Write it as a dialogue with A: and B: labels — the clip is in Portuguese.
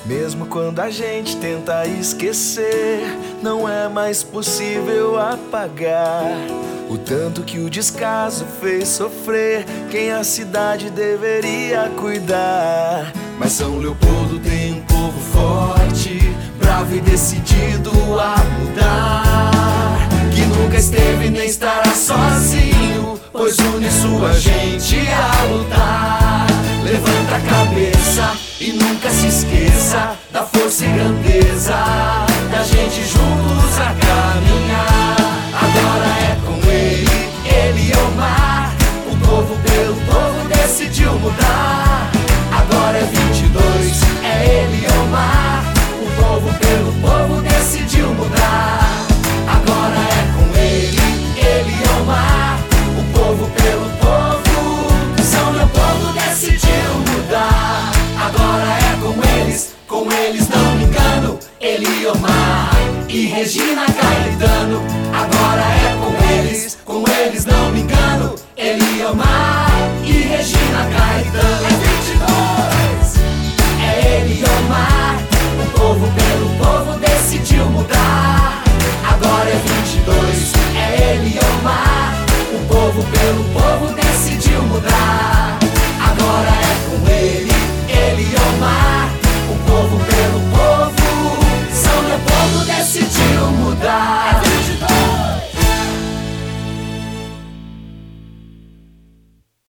A: Mesmo quando a gente tenta esquecer, não é mais possível apagar o tanto que o descaso fez sofrer quem a cidade deveria cuidar. Mas São Leopoldo tem um povo forte, bravo e decidido a mudar, que nunca esteve nem estará sozinho, pois une sua gente a lutar. Levanta a cabeça e nunca se esqueça da força e grandeza da gente juntos a caminhar. Agora é com ele e Omar, o povo pelo povo decidiu mudar. Agora é 22, é ele e Omar, o povo pelo povo decidiu mudar. Agora é com ele e Omar, o povo pelo povo, São Leopoldo decidiu mudar. Agora é com eles não me engano, Eliomar e Regina Caio.